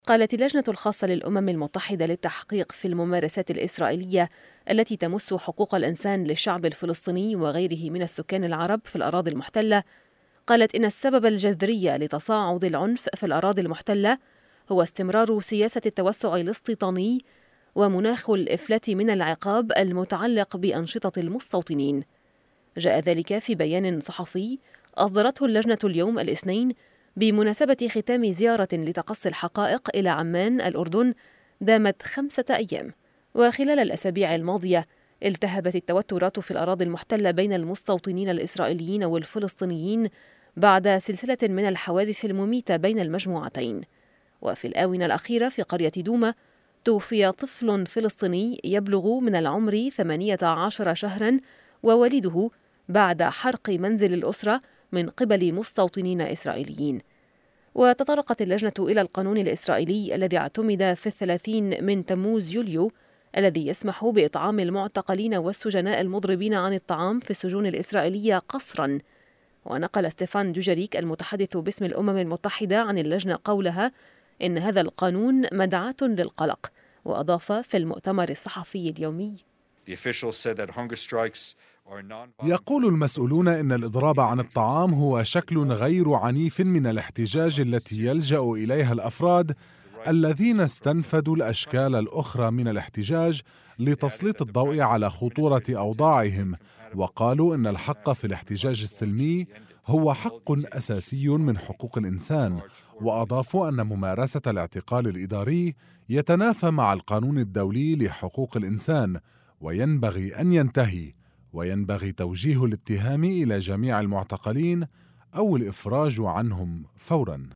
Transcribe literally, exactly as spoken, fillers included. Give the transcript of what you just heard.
قالت اللجنة الخاصة للأمم المتحدة للتحقيق في الممارسات الإسرائيلية التي تمس حقوق الإنسان للشعب الفلسطيني وغيره من السكان العرب في الأراضي المحتلة، قالت إن السبب الجذري لتصاعد العنف في الأراضي المحتلة هو استمرار سياسة التوسع الاستيطاني ومناخ الإفلات من العقاب المتعلق بأنشطة المستوطنين. جاء ذلك في بيان صحفي أصدرته اللجنة اليوم الاثنين بمناسبة ختام زيارة لتقصي الحقائق إلى عمان الأردن دامت خمسة أيام. وخلال الأسابيع الماضية التهبت التوترات في الأراضي المحتلة بين المستوطنين الإسرائيليين والفلسطينيين بعد سلسلة من الحوادث المميتة بين المجموعتين. وفي الآونة الأخيرة في قرية دوما توفي طفل فلسطيني يبلغ من العمر ثمانية عشر شهرا ووالده بعد حرق منزل الأسرة من قبل مستوطنين إسرائيليين. وتطرقت اللجنة إلى القانون الإسرائيلي الذي اعتمد في الثلاثين من تموز يوليو الذي يسمح بإطعام المعتقلين والسجناء المضربين عن الطعام في السجون الإسرائيلية قسرا. ونقل ستيفان دوجاريك المتحدث باسم الأمم المتحدة عن اللجنة قولها إن هذا القانون مدعاة للقلق. وأضاف في المؤتمر الصحفي اليومي: يقول المسؤولون إن الإضراب عن الطعام هو شكل غير عنيف من الاحتجاج التي يلجأ إليها الأفراد الذين استنفدوا الأشكال الأخرى من الاحتجاج لتسليط الضوء على خطورة أوضاعهم، وقالوا إن الحق في الاحتجاج السلمي هو حق أساسي من حقوق الإنسان. وأضافوا أن ممارسة الاعتقال الإداري يتنافى مع القانون الدولي لحقوق الإنسان وينبغي أن ينتهي، وينبغي توجيه الاتهام إلى جميع المعتقلين أو الإفراج عنهم فوراً.